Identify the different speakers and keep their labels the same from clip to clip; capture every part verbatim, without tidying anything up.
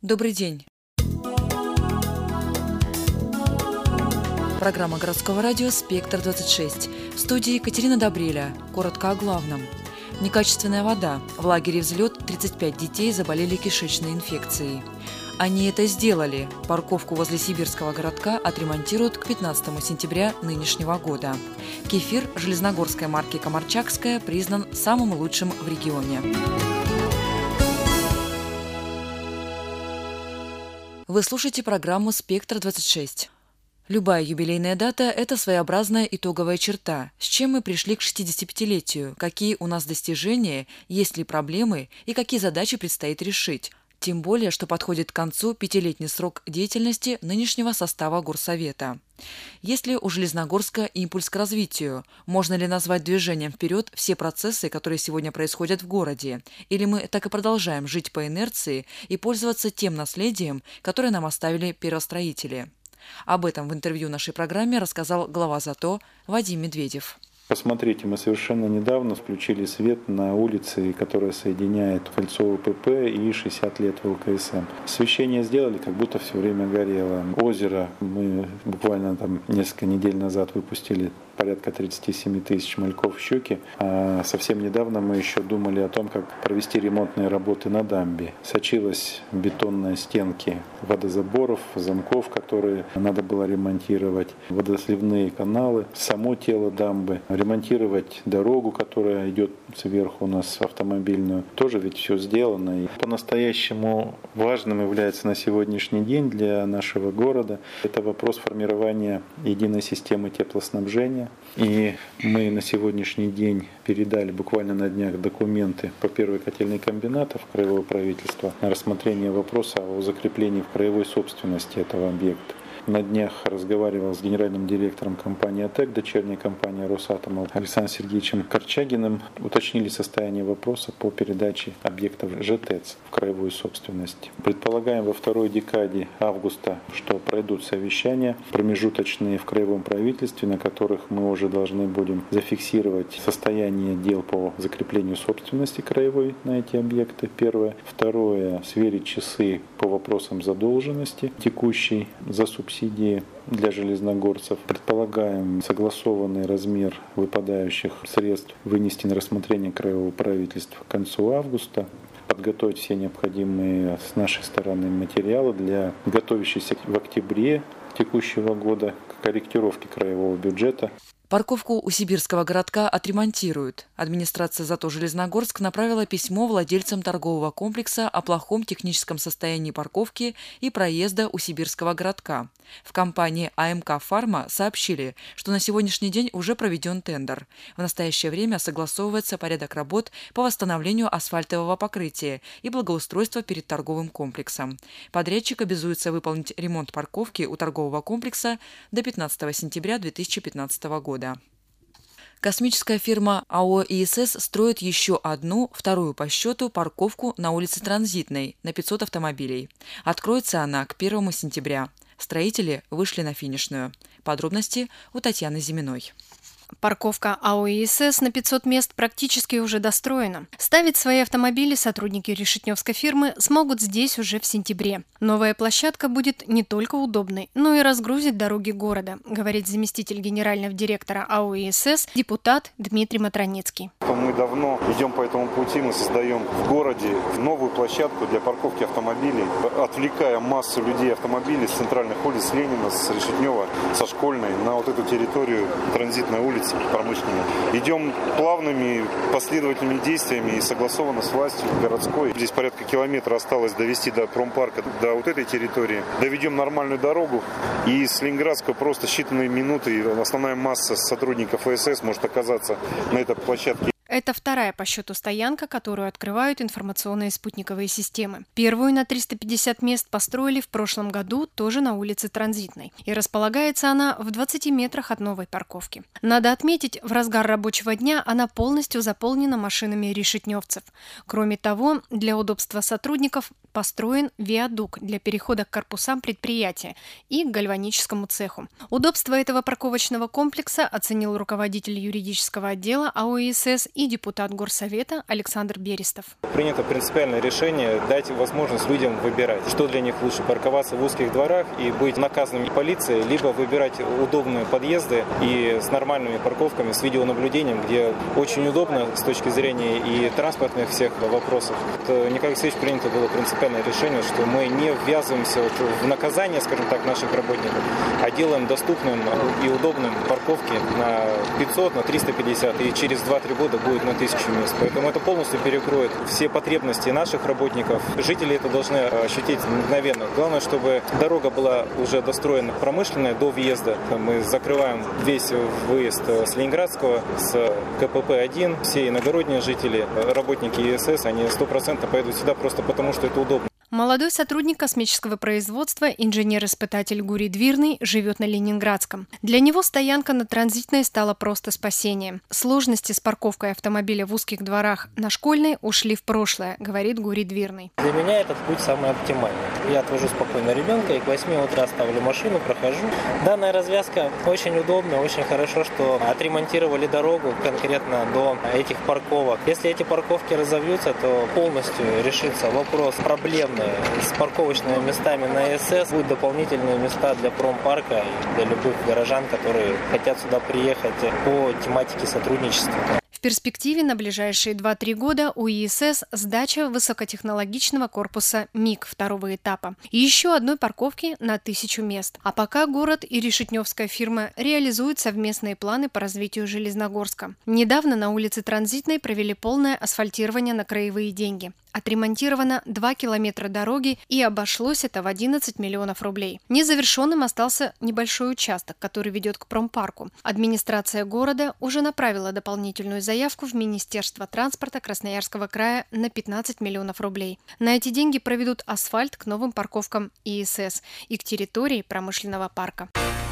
Speaker 1: Добрый день. Программа городского радио «Спектр двадцать шесть». В студии Екатерина Добреля. Коротко о главном. Некачественная вода. В лагере «Взлет» тридцать пять детей заболели кишечной инфекцией. Они это сделали. Парковку возле сибирского городка отремонтируют к пятнадцатому сентября нынешнего года. Кефир железногорской марки «Комарчакская» признан самым лучшим в регионе. Вы слушаете программу «Спектр двадцать шесть». Любая юбилейная дата – это своеобразная итоговая черта, с чем мы пришли к шестидесятипятилетию, какие у нас достижения, есть ли проблемы и какие задачи предстоит решить. Тем более, что подходит к концу пятилетний срок деятельности нынешнего состава Горсовета. Есть ли у Железногорска импульс к развитию? Можно ли назвать движением вперед все процессы, которые сегодня происходят в городе? Или мы так и продолжаем жить по инерции и пользоваться тем наследием, которое нам оставили первостроители? Об этом в интервью нашей программе рассказал глава ЗАТО Вадим Медведев.
Speaker 2: Посмотрите, мы совершенно недавно включили свет на улице, которая соединяет Кольцово ПП и шестьдесят лет ВЛКСМ. Освещение сделали, как будто все время горело. Озеро мы буквально там несколько недель назад выпустили порядка тридцать семь тысяч мальков щуки. А совсем недавно мы еще думали о том, как провести ремонтные работы на дамбе. Сочилась бетонные стенки водозаборов, замков, которые надо было ремонтировать, водосливные каналы, само тело дамбы, ремонтировать дорогу, которая идет сверху у нас автомобильную. Тоже ведь все сделано. И по-настоящему важным является на сегодняшний день для нашего города это вопрос формирования единой системы теплоснабжения. И мы на сегодняшний день передали буквально на днях документы по первой котельной комбината в краевое правительство на рассмотрение вопроса о закреплении в краевой собственности этого объекта. На днях разговаривал с генеральным директором компании АТЭК, дочерней компании Росатома, Александром Сергеевичем Корчагиным. Уточнили состояние вопроса по передаче объектов ЖТЭЦ в краевую собственность. Предполагаем во второй декаде августа, что пройдут совещания промежуточные в краевом правительстве, на которых мы уже должны будем зафиксировать состояние дел по закреплению собственности краевой на эти объекты. Первое. Второе. Сверить часы по вопросам задолженности текущей за субсидии для железногорцев. Предполагаем согласованный размер выпадающих средств вынести на рассмотрение краевого правительства к концу августа. Подготовить все необходимые с нашей стороны материалы для готовящейся в октябре текущего года корректировки краевого бюджета.
Speaker 1: Парковку у сибирского городка отремонтируют. Администрация ЗАТО Железногорск направила письмо владельцам торгового комплекса о плохом техническом состоянии парковки и проезда у сибирского городка. В компании АМК «Фарма» сообщили, что на сегодняшний день уже проведен тендер. В настоящее время согласовывается порядок работ по восстановлению асфальтового покрытия и благоустройства перед торговым комплексом. Подрядчик обязуется выполнить ремонт парковки у торгового комплекса до пятнадцатого сентября две тысячи пятнадцатого года. Космическая фирма АО ИСС строит еще одну, вторую по счету, парковку на улице Транзитной на пятьсот автомобилей. Откроется она к первому сентября. Строители вышли на финишную. Подробности у Татьяны Зиминой.
Speaker 3: Парковка АО ИСС на пятьсот мест практически уже достроена. Ставить свои автомобили сотрудники решетневской фирмы смогут здесь уже в сентябре. Новая площадка будет не только удобной, но и разгрузит дороги города, говорит заместитель генерального директора АО ИСС, депутат Дмитрий Матроницкий.
Speaker 4: Мы давно идем по этому пути, мы создаем в городе новую площадку для парковки автомобилей, отвлекая массу людей автомобилей с центральных улиц Ленина, с Решетнева, со Школьной на вот эту территорию Транзитной улицы промышленной. Идем плавными последовательными действиями и согласованно с властью городской. Здесь порядка километра осталось довести до промпарка, до вот этой территории. Доведем нормальную дорогу, и с Ленинградского просто считанные минуты основная масса сотрудников ИСС может оказаться на этой площадке.
Speaker 3: Это вторая по счету стоянка, которую открывают информационные спутниковые системы. Первую на триста пятьдесят мест построили в прошлом году тоже на улице Транзитной. И располагается она в двадцати метрах от новой парковки. Надо отметить, в разгар рабочего дня она полностью заполнена машинами решетневцев. Кроме того, для удобства сотрудников построен виадук для перехода к корпусам предприятия и к гальваническому цеху. Удобство этого парковочного комплекса оценил руководитель юридического отдела АО ИСС и и депутат Горсовета Александр Берестов.
Speaker 5: Принято принципиальное решение дать возможность людям выбирать, что для них лучше: парковаться в узких дворах и быть наказанными полицией, либо выбирать удобные подъезды и с нормальными парковками, с видеонаблюдением, где очень удобно с точки зрения и транспортных всех вопросов. Это, Николай Алексеевич, принято было принципиальное решение, что мы не ввязываемся вот в наказание, скажем так, наших работников, а делаем доступным и удобным парковки на пятьсот, на триста пятьдесят, и через два-три года будет на тысячу мест. Поэтому это полностью перекроет все потребности наших работников. Жители это должны ощутить мгновенно. Главное, чтобы дорога была уже достроена промышленная до въезда. Мы закрываем весь выезд с Ленинградского, с ка пэ пэ один. Все иногородние жители, работники и эс эс, они стопроцентно поедут сюда просто потому, что это удобно.
Speaker 3: Молодой сотрудник космического производства, инженер-испытатель Гурий Двирный, живет на Ленинградском. Для него стоянка на Транзитной стала просто спасением. Сложности с парковкой автомобиля в узких дворах на Школьной ушли в прошлое, говорит Гурий Двирный.
Speaker 6: Для меня этот путь самый оптимальный. Я отвожу спокойно ребенка и к восьми утра ставлю машину, прохожу. Данная развязка очень удобна, очень хорошо, что отремонтировали дорогу конкретно до этих парковок. Если эти парковки разовьются, то полностью решится вопрос проблемный с парковочными местами на эс эс, будут дополнительные места для промпарка и для любых горожан, которые хотят сюда приехать по тематике сотрудничества.
Speaker 3: В перспективе на ближайшие два-три года у и эс эс сдача высокотехнологичного корпуса МиГ второго этапа и еще одной парковки на тысячу мест. А пока город и решетневская фирма реализуют совместные планы по развитию Железногорска. Недавно на улице Транзитной провели полное асфальтирование на краевые деньги. Отремонтировано два километра дороги, и обошлось это в одиннадцать миллионов рублей. Незавершенным остался небольшой участок, который ведет к промпарку. Администрация города уже направила дополнительную заявку в Министерство транспорта Красноярского края на пятнадцать миллионов рублей. На эти деньги проведут асфальт к новым парковкам и эс эс и к территории промышленного парка.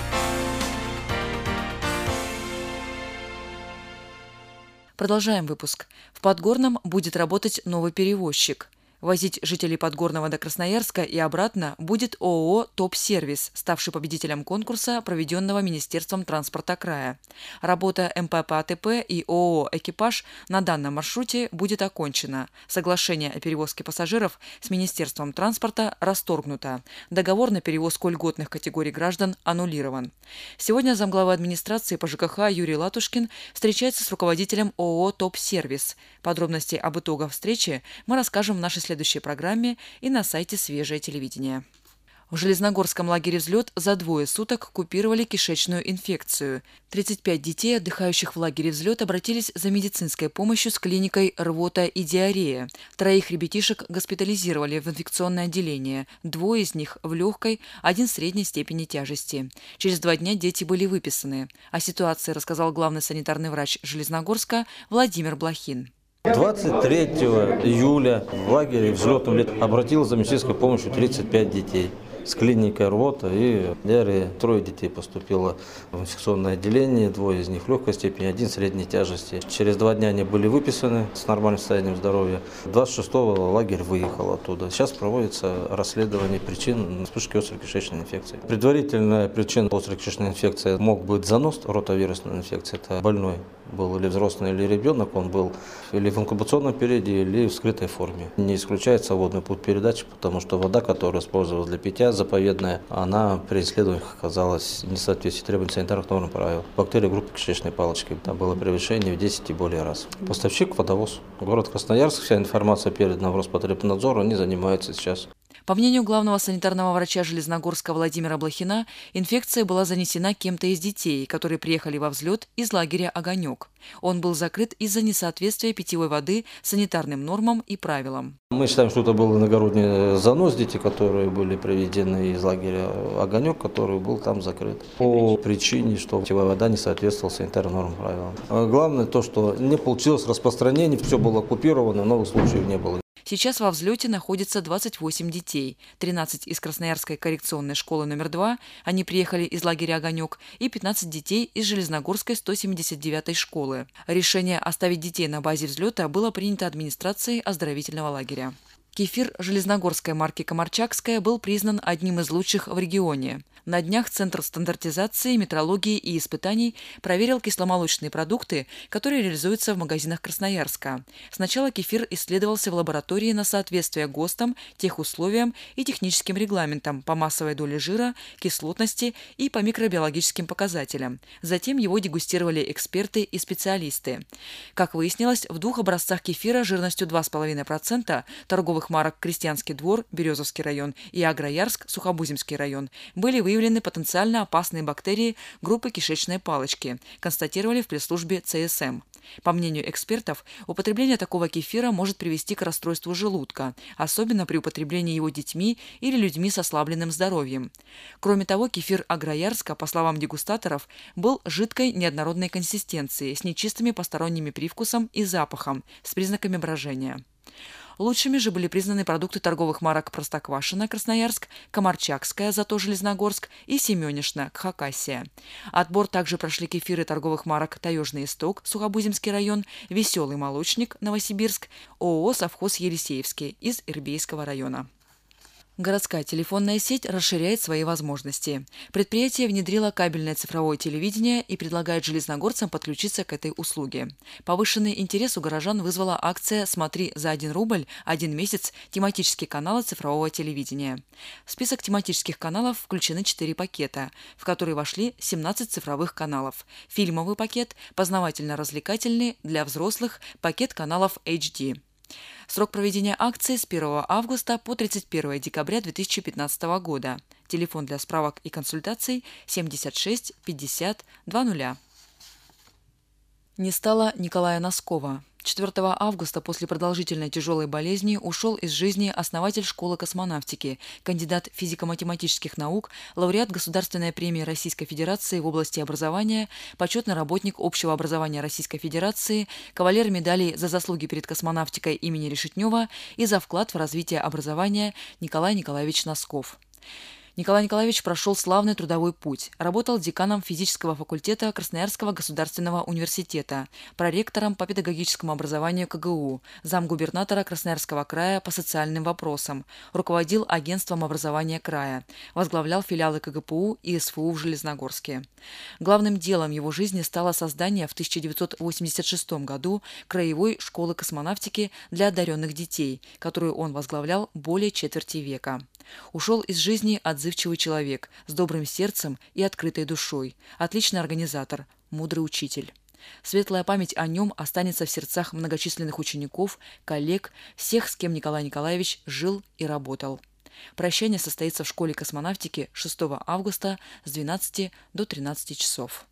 Speaker 1: Продолжаем выпуск. В Подгорном будет работать новый перевозчик. Возить жителей Подгорного до Красноярска и обратно будет ООО «Топ-сервис», ставший победителем конкурса, проведенного Министерством транспорта края. Работа эм пэ пэ а тэ пэ и ООО «Экипаж» на данном маршруте будет окончена. Соглашение о перевозке пассажиров с Министерством транспорта расторгнуто. Договор на перевозку льготных категорий граждан аннулирован. Сегодня замглавы администрации по жэ ка ха Юрий Латушкин встречается с руководителем ООО «Топ-сервис». Подробности об итогах встречи мы расскажем в нашей следующей В следующей программе и на сайте «Свежее телевидение». В Железногорском лагере «Взлет» за двое суток купировали кишечную инфекцию. тридцать пять детей, отдыхающих в лагере «Взлет», обратились за медицинской помощью с клиникой «Рвота и диарея». Троих ребятишек госпитализировали в инфекционное отделение. Двое из них в легкой, один в средней степени тяжести. Через два дня дети были выписаны. О ситуации рассказал главный санитарный врач Железногорска Владимир Блохин.
Speaker 7: двадцать третьего июля в лагере «Взлетом» обратилось за медицинской помощью тридцать пять детей. С клиникой рвота и диарея. Трое детей поступило в инфекционное отделение, двое из них в легкой степени, один в средней тяжести. Через два дня они были выписаны с нормальным состоянием здоровья. двадцать шестого лагерь выехал оттуда. Сейчас проводится расследование причин вспышки острой кишечной инфекции. Предварительная причина острой кишечной инфекции мог быть занос, ротавирусная инфекция. Это больной был или взрослый, или ребенок, он был или в инкубационном периоде, или в скрытой форме. Не исключается водный путь передачи, потому что вода, которая использовалась для питья, заповедная, она при исследованиях оказалась не соответствует требованиям санитарных норм и правил. Бактерии группы кишечной палочки. Там было превышение в десять и более раз. Поставщик водовоз. Город Красноярск, вся информация передана в Роспотребнадзор, они занимаются сейчас.
Speaker 1: По мнению главного санитарного врача Железногорска Владимира Блохина, инфекция была занесена кем-то из детей, которые приехали во «Взлет» из лагеря «Огонек». Он был закрыт из-за несоответствия питьевой воды санитарным нормам и правилам.
Speaker 7: Мы считаем, что это был иногородний занос, дети, которые были приведены из лагеря «Огонек», который был там закрыт. По причине, что питьевая вода не соответствовала санитарным нормам и правилам. А главное то, что не получилось распространение, все было оккупировано, новых случаев не было.
Speaker 1: Сейчас во «Взлете» находится двадцать восемь детей, тринадцать из Красноярской коррекционной школы номер два, они приехали из лагеря «Огонек», и пятнадцать детей из Железногорской сто семьдесят девятой школы. Решение оставить детей на базе «Взлета» было принято администрацией оздоровительного лагеря. Кефир железногорской марки «Комарчакская» был признан одним из лучших в регионе. На днях Центр стандартизации, метрологии и испытаний проверил кисломолочные продукты, которые реализуются в магазинах Красноярска. Сначала кефир исследовался в лаборатории на соответствие ГОСТам, техусловиям и техническим регламентам по массовой доле жира, кислотности и по микробиологическим показателям. Затем его дегустировали эксперты и специалисты. Как выяснилось, в двух образцах кефира жирностью два с половиной процента торговых марок «Крестьянский двор», Березовский район и «Агроярск», Сухобузимский район, были выявлены потенциально опасные бактерии группы кишечной палочки, констатировали в пресс-службе Цэ Эс Эм. По мнению экспертов, употребление такого кефира может привести к расстройству желудка, особенно при употреблении его детьми или людьми с ослабленным здоровьем. Кроме того, кефир Агроярска, по словам дегустаторов, был жидкой неоднородной консистенции, с нечистыми посторонними привкусом и запахом, с признаками брожения. Лучшими же были признаны продукты торговых марок «Простоквашино» Красноярск, «Комарчакская» зато Железногорск и «Семенишна» Хакасия. Отбор также прошли кефиры торговых марок «Таежный исток» Сухобузимский район, «Веселый молочник» Новосибирск, ООО «Совхоз Елисеевский» из Ирбейского района. Городская телефонная сеть расширяет свои возможности. Предприятие внедрило кабельное цифровое телевидение и предлагает железногорцам подключиться к этой услуге. Повышенный интерес у горожан вызвала акция «Смотри за один рубль один месяц» тематические каналы цифрового телевидения. В список тематических каналов включены четыре пакета, в которые вошли семнадцать цифровых каналов. Фильмовый пакет, познавательно-развлекательный, для взрослых, пакет каналов эйч ди. Срок проведения акции с первого августа по тридцать первое декабря две тысячи пятнадцатого года. Телефон для справок и консультаций семьдесят шесть пятьдесят двадцать. Не стало Николая Носкова. четвёртого августа после продолжительной тяжелой болезни ушел из жизни основатель школы космонавтики, кандидат физико-математических наук, лауреат Государственной премии Российской Федерации в области образования, почетный работник общего образования Российской Федерации, кавалер медалей за заслуги перед космонавтикой имени Решетнева и за вклад в развитие образования Николай Николаевич Носков. Николай Николаевич прошел славный трудовой путь. Работал деканом физического факультета Красноярского государственного университета, проректором по педагогическому образованию ка гэ у, замгубернатора Красноярского края по социальным вопросам, руководил агентством образования края, возглавлял филиалы ка гэ пэ у и эс эф у в Железногорске. Главным делом его жизни стало создание в тысяча девятьсот восемьдесят шестом году краевой школы космонавтики для одаренных детей, которую он возглавлял более четверти века. Ушел из жизни отзывчивый человек с добрым сердцем и открытой душой, отличный организатор, мудрый учитель. Светлая память о нем останется в сердцах многочисленных учеников, коллег, всех, с кем Николай Николаевич жил и работал. Прощание состоится в школе космонавтики шестого августа с двенадцати до тринадцати часов.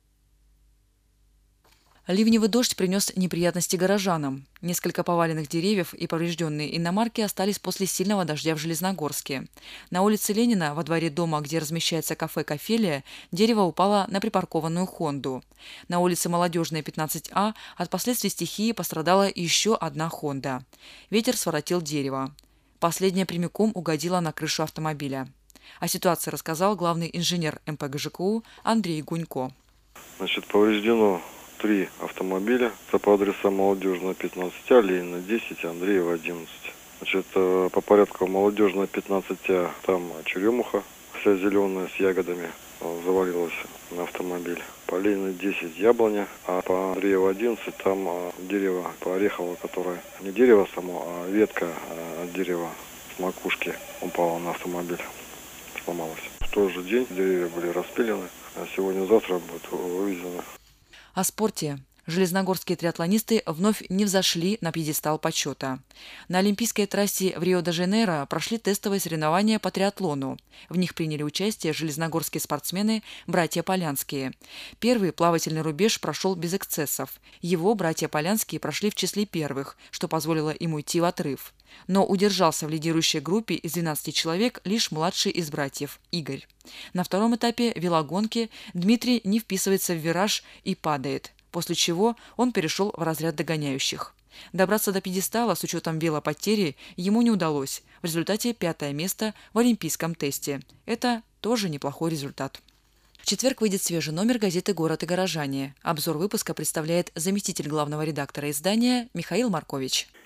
Speaker 1: Ливневый дождь принес неприятности горожанам. Несколько поваленных деревьев и поврежденные иномарки остались после сильного дождя в Железногорске. На улице Ленина, во дворе дома, где размещается кафе «Кофелия», дерево упало на припаркованную «Хонду». На улице Молодежная, пятнадцать А, от последствий стихии пострадала еще одна «Хонда». Ветер своротил дерево. Последняя прямиком угодила на крышу автомобиля. О ситуации рассказал главный инженер эм пэ гэ жэ ка у Андрей Гунько.
Speaker 8: Значит, повреждено три автомобиля. Это по адресам Молодежная, пятнадцать А, Ленина, десять, Андреева, одиннадцать. Значит, по порядку Молодежная, пятнадцать А, там черемуха вся зеленая с ягодами завалилась на автомобиль. По Ленина, десять, яблоня, а по Андреева, одиннадцать, там дерево по Орехово, которое не дерево само, а ветка от дерева с макушки упала на автомобиль, сломалась. В тот же день деревья были распилены, а сегодня-завтра будет вывезено.
Speaker 1: О спорте. Железногорские триатлонисты вновь не взошли на пьедестал почета. На олимпийской трассе в Рио-де-Жанейро прошли тестовые соревнования по триатлону. В них приняли участие железногорские спортсмены «Братья Полянские». Первый плавательный рубеж прошел без эксцессов. Его «Братья Полянские» прошли в числе первых, что позволило им уйти в отрыв. Но удержался в лидирующей группе из двенадцати человек лишь младший из братьев – Игорь. На втором этапе велогонки Дмитрий не вписывается в вираж и падает, после чего он перешел в разряд догоняющих. Добраться до пьедестала с учетом велопотери ему не удалось. В результате пятое место в олимпийском тесте. Это тоже неплохой результат. В четверг выйдет свежий номер газеты «Город и горожане». Обзор выпуска представляет заместитель главного редактора издания Михаил Маркович.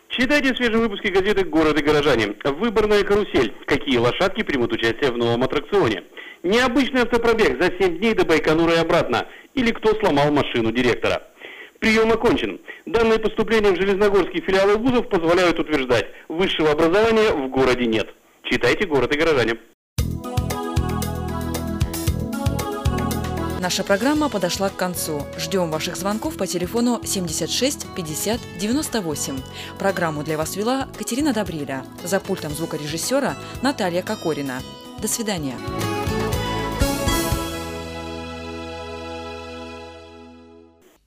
Speaker 9: Читайте в свежем выпуске газеты «Город и горожане». Выборная карусель. Какие лошадки примут участие в новом аттракционе? Необычный автопробег за семь дней до Байконура и обратно. Или кто сломал машину директора? Прием окончен. Данные поступления в железногорские филиалы вузов позволяют утверждать, высшего образования в городе нет. Читайте «Город и горожане».
Speaker 1: Наша программа подошла к концу. Ждем ваших звонков по телефону семьдесят шесть пятьдесят девяносто восемь. Программу для вас вела Катерина Добриля. За пультом звукорежиссера Наталья Кокорина. До свидания.